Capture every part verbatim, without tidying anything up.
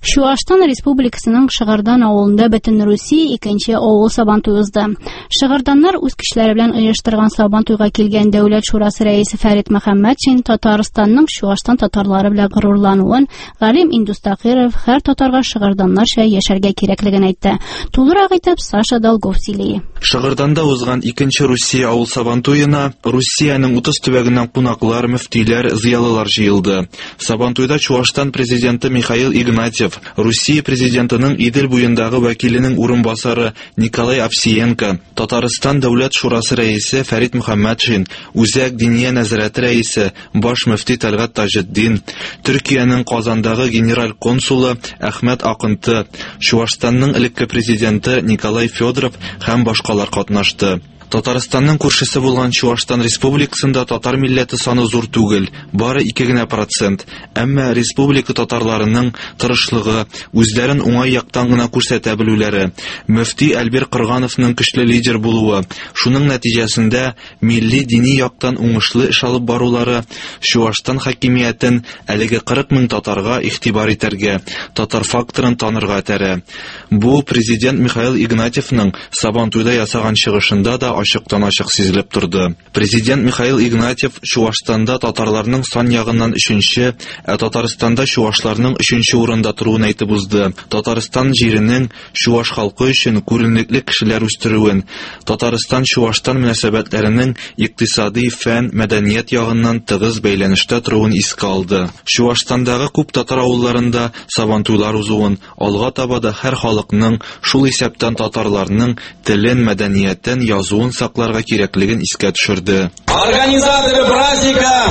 Чуашстан Республикасының Шыгырдан авылында Бөтен Русия икенче авыл сабантуй узды. Шыгырданнар үз көчләре белән оештырган сабантуйга килгән Дәүләт шурасы рәисе Фәрит Мөхәммәтшин Татарстанның Чуашстан татарлары белән горурлануын, Галим Индустакиров һәр татарга шыгырданнарча яшәргә кирәклеген әйтте. Тулырак итеп Саша Долгов сөйли. Шыгырданда узган икенче Русия авыл сабантуена Русиянең утыз төбәгеннән кунаклар, мөфтиләр, зыялылар җыелды. Сабантуйда Чуашстан президенты Михаил Игнатьев, Русия президентының Идел буендагы вәкиленең урынбасары Николай Овсиенко, Татарстан Дәүләт шурасы рәисе Фәрит Мөхәммәтшин, Үзәк Диния нәзарәте рәисе баш мөфти Тәлгать Таҗетдин, Төркиянең Казандагы генераль консулы Әхмәт Акынты, Чуашстанның элекке президенты Николай Федоров һәм башкалар катнашты. Татарстанның күршесе булган Чуашстан Республикасында татар милләте саны зур түгел, бары ике генә процент. Әмма республика татарларының тырышлыгы, үзләрен уңай яктан гына күрсәтә белүләре, мөфти Әлбир Кыргановның көчле лидер булуы, шуның нәтиҗәсендә милли дини яктан уңышлы эш алып барулары Чуашстан хакимиятен әлеге кырык мең татарга игътибар итәргә, татар факторын танырга тәрә. Бу президент Михаил Игнатьевның Сабантуйда ясаган чыгышында да ачыктан-ачык сизелеп торды. Президент Михаил Игнатьев Чуашстанда татарларның сан ягыннан өченче, ә Татарстанда чуашларның өченче урында торуын әйтеп узды. Татарстан җиренең чуаш халкы өчен күренекле кешеләр үстерүен, Татарстан-Чуашстан мөнәсәбәтләренең икътисади, фән, мәдәният ягыннан тыгыз бәйләнештә торуын искә алды. Чуашстандагы күп татар авылларында сабантуйлар узуын, алга таба да һәр халыкның, шул исәптән татарларның телен, мәдәниятен, язуын сакларга кирәклеген искә төшерде. Организаторы праздника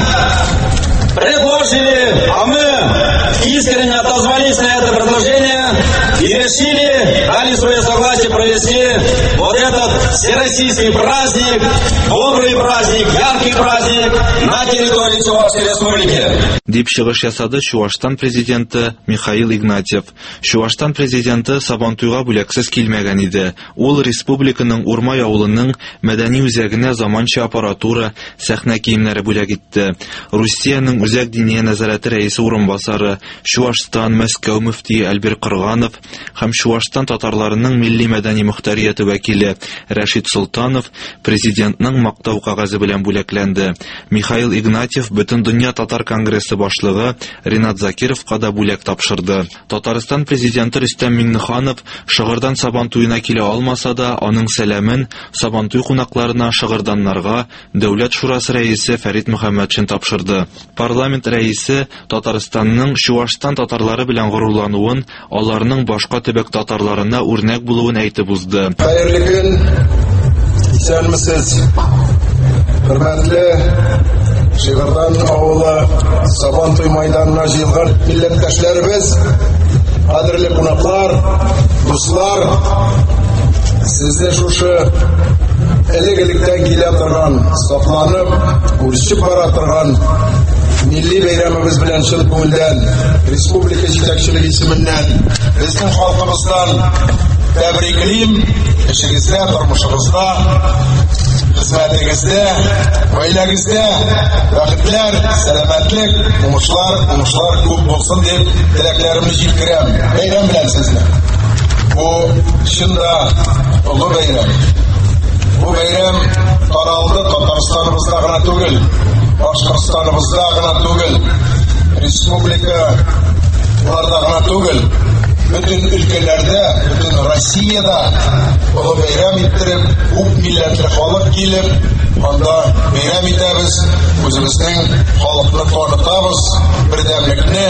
предложили, а мы искренне отозвались на это предложение и решили, дали свое согласие провести вот этот всероссийский праздник, добрый праздник, яркий праздник на территории Чувашской Республики. Дип чыгыш ясады Чуашстан президенты Михаил Игнатьев. Чуашстан президенты Сабантуйга бүләксез килмәгән иде. Ул республиканың Урмай авылының мәдәни үзәгенә заманча аппаратура, сәхнә киемнәре бүләк итте. Русиянең Үзәк Диния нәзарәте рәисе урынбасары, Чуашстан Мәскәү мөфти Әлбир Кырганов һәм Чуашстан татарларының милли мәдәни мөхтәрияте вәкиле Рәшид Солтанов президентның мактау кагазе белән бүләкләнде. Михаил Игнатьев Бөтен дөнья татар конгрессы башлыгы Ринат Закировка да бүләк тапшырды. Татарстан президенты Рөстәм Миңнеханов Шыгырдан Сабантуена килә алмаса да, аның сәламен Сабантуй кунакларына, шыгырданнарга Дәүләт шурасы рәисе Фәрит Мөхәммәтшин тапшырды. Парламент рәисе Татарстанның Чуашстан татарлары белән горурлануын, аларның башка төбәк татарларына үрнәк булуын әйтеп узды. Хәерле көн, исәнмесез? Хөрмәтле Шыгырдан авылы Сабантуй мәйданына җыелган милләттәшләребез, кадерле кунаклар, дуслар, сезне шушы элек-электән килә торган, сакланып, үрчеп бара торган милли бәйрәмебез белән чын күңелдән, республика җитәкчелеге исеменнән, безнең халкыбыздан тәбриклим. Эшегездә, тормышыгызда, хезмәтегездә, гаиләгездә бәхетләр, сәламәтлек, уңышлар, уңышлар күп булсын дип теләкләремне җиткерәм. Бәйрәм белән сезне. Бу чында олы бәйрәм. Бу бәйрәм таралды Татарстаныбызда гына түгел, Башкортстаныбызда гына түгел, республикаларда гына түгел, бөтен өлкәләрдә, бөтен Россиядә олы бәйрәм иттереп, күп милләтле халык килеп, анда бәйрәм итәбез, үзебезнең халыкны танытабыз, бердәмлекне,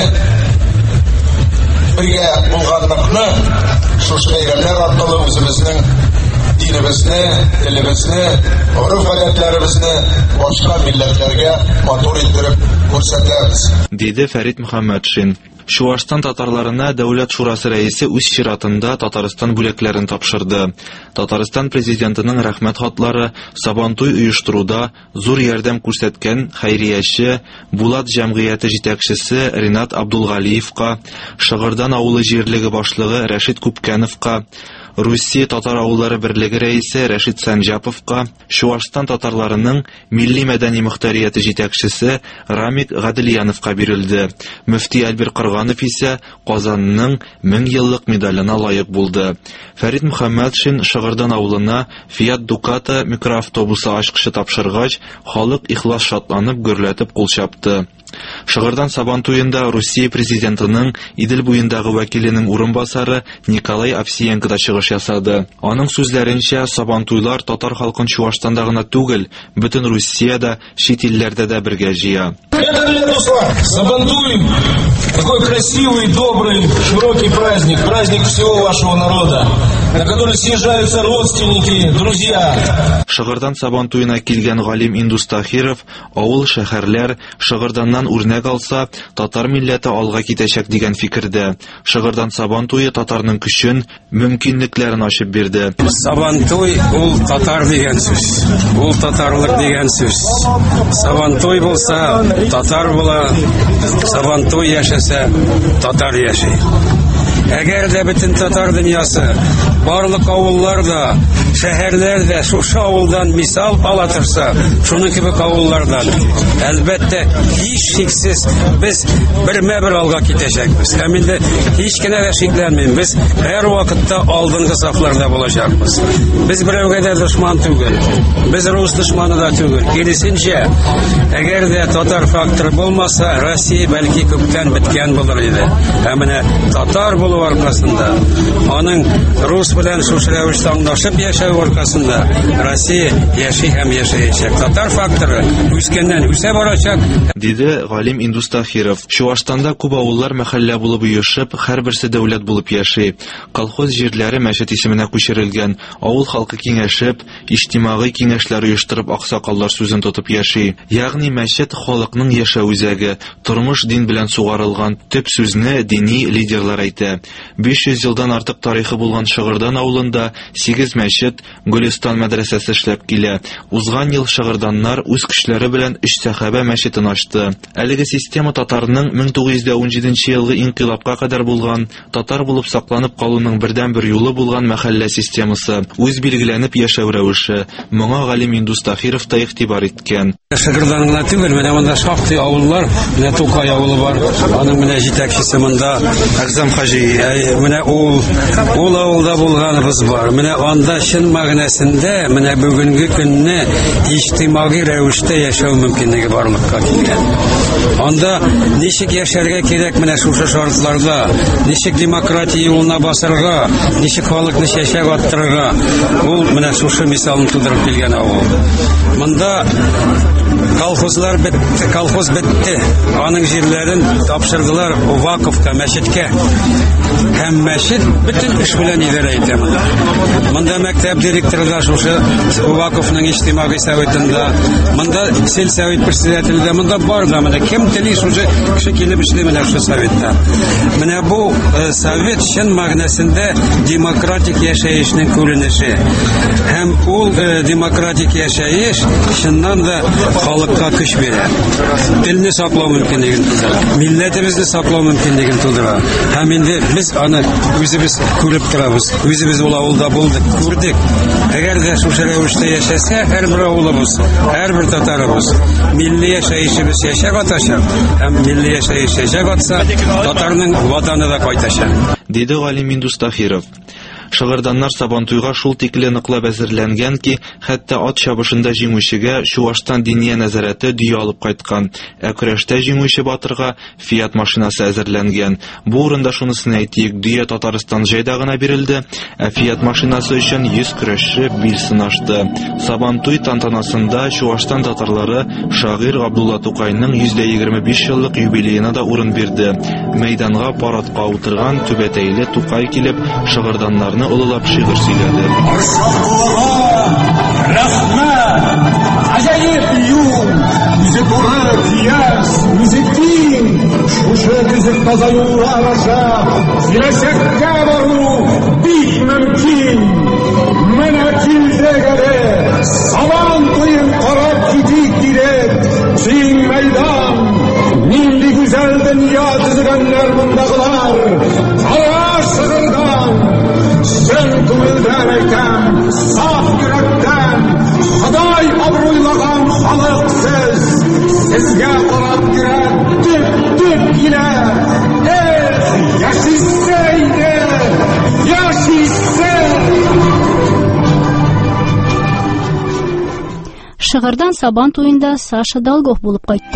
бергә булганлыкны, шушы бәйрәмнәр аркылы үзебезнең динебезне, телебезне, урыф-гадәтләребезне башка милләтләргә матур иттереп күрсәтәбез, диде Фәрит Мөхәммәтшин. Чуашстан татарларына Дәүләт шурасы рәисе үз чиратында Татарстан бүләкләрен тапшырды. Татарстан президентының рәхмәт хатлары Сабантуй оештыруда зур ярдәм күрсәткән хәйрияче Булат җәмгыяте җитәкчесе Ринат Абдулгалиевка, Шыгырдан авылы җирлеге башлыгы Рәшид Күпкәновка, Русия татар авыллары берлеге рәисе Рәшит Санҗаповка, Чуашстан татарларының милли-мәдәни мөхтәрияте җитәкчесе Рамик Гадилияновка бирелде. Мөфти Альбер Кырганов исә Казанның мең еллык медалена лаек булды. Фәрит Мөхәммәтшин Шыгырдан авылына Fiat Ducato микроавтобусы ачкычы тапшыргач, халык ихлас шатланып гөрләтеп кул чапты. Шыгырдан Сабантуенда Русия президентының Идел буендагы вәкиленең урынбасары Николай Овсиенко да чыгыш ясады. Аның сүзләренчә, Сабантуйлар татар халкын Чуаштанда гына түгел, бөтен Русиядә, чит илләрдә дә бергә җыя. Сабантуй такой красивый, добрый, широкий праздник, праздник всего вашего народа, на который съезжаются родственники, друзья. Шыгырдан Сабантуена килгән Галим Индус Тахиров, авыл шәһәрләр Шыгырданнан үрнәк алса, татар милләте алга китәчәк дигән фикердә. Шыгырдан Сабантуе татарның көчен, мөмкинлекләрен ачып бирде. Сабантуй ул татар дигән сүз. Ул татарлык дигән сүз. Сабантуй булса, татар була. Сабантуй яшәсә, татар яши. Әгәр дә бөтен татар дөньясы, барлык авылларда, шәһәрләрдә шушы авылдан мисал ала торса, шуның кебек авыллардан, әлбәттә, һич шиксез без бермә-бер алга китәчәкбез. Һәм инде һич кенә дә шикләнмим, без һәр вакытта алдынгы сафларда булачакбыз. Без берәүгә дә дошман түгел, без рус дошманы да түгел. Киресенчә, әгәр дә татар факторы булмаса, Россия бәлки күптән беткән булыр иде. Һәм менә татар булу аркасында, аның рус белән шушы рәвештә аңлашып яшәү аркасында Россия яши һәм яшәячәк. Татар факторы үскәннән үсә барачак, диде Галим Индус Тахиров. Чуаштанда күп авыллар мәхәллә булып оешып, һәрберсе дәүләт булып яши. Колхоз җирләре мәчет исеменә күчерелгән. Авыл халкы киңәшеп, иҗтимагый киңәшләр оештырып, аксакаллар сүзен тотып яши. Ягъни мәчет халыкның яшәү үзәге, тормыш дин белән сугарылган, төп сүзне дини лидерлар әйтә. биш йөз елдан артык тарихы булган Шыгырдан авылында сигез мәчет, Гөлистан мәдрәсәсе эшләп килә. Узган ел шыгырданнар үз көчләре белән өч сәхабә мәчетен ачты. Әлеге система татарның мең тугыз йөз дә унҗиденче елгы инкыйлабка кадәр булган, татар булып сакланып калуның бердән-бер юлы булган мәхәллә системасы, үз билгеләнеп яшәү рәвеше. Моңа Галим Индус Тахиров та игътибар иткән. Шыгырдан гына түгел, менә монда шактый авыллар, менә Тукай авылы бар, аның менә җитәкчесе монда Әгзам Хаҗи, менә ул ул авылда булганыбыз бар. Менә анда чын мәгънәсендә менә бүгенге көнне иҗтимагый рәвештә яшәү мөмкинлеге барлыкка килгән. Анда ничек яшәргә кирәк менә шушы шартларда, ничек демократия юлына басырга, ничек халыкны чәчәк аттырырга, ул менә шушы мисалны тудырып килгән авыл. Монда колхозлар бетте, колхоз бетте. Аның җирләрен тапшырдылар вакыфка, мәчеткә. Һәм мәчет бөтен эш белән идарә итә монда. Монда мәктәп директоры да шушы вакыфның иҗтимагый советында, монда сельсовет председателе, монда бар да, менә кем тели шушы кеше килеп эшли менә шушы советта. Менә бу э, совет чын мәгънәсендә демократик яшәешнең күренеше. Һәм ул э, демократик яшәеш чыннан да халыкка көч бирә. Телне саклау мөмкинлеген тудыра. Милләтебезне саклау мөмкинлеген тудыра. Һәм инде без аны үзебез күреп торабыз. Үзебез ул авылда булдык, күрдек. Әгәр дә шушы рәвештә яшәсә, һәрбер авылыбыз, һәрбер татарыбыз милли яшәешебез яшәп атачак. Һәм милли яшәеш яшәп атса, татарның ватаны да кайтачак, диде Галим Индус Тахиров. Шыгырданнар Сабантуйга шул тикле ныклап әзерләнгән ки, хәтта ат чабышында җиңүчегә Чуаштан диния нәзарәте дөя алып кайткан, ә көрәштә җиңүче батырга Fiat машинасы әзерләнгән. Бу урында шунысын әйтик, дөя Татарстан җайда гына бирелде, ә Fiat машинасы өчен йөз көрәшче бил сынашты. Сабантуй тантанасында Чуаштан татарлары шагыйрь Габдулла Тукайның йөз егерме биш еллык юбилеена да урын бирде. Мәйданга парадка утырган түбәтәйле Тукай килеп, шыгырданнарны улылап шигырь сөйләде. Acayip yol, bizi doğru piyas, bizi din, şuşu bizi taza yola araşa, zileşekte varu, bit mümkün, mene kilde gele, Sabantuyun taraf gidik direk, çin meydan, milli güzel dünya düzülenler bundaklar, tara şığırdan, sen kuvvet Сезгә карап йөрә, төп-төп килә. Эх, яшисә иде, яшисә. Шыгырдан Сабан туенда Саша Долгов булып кайтты.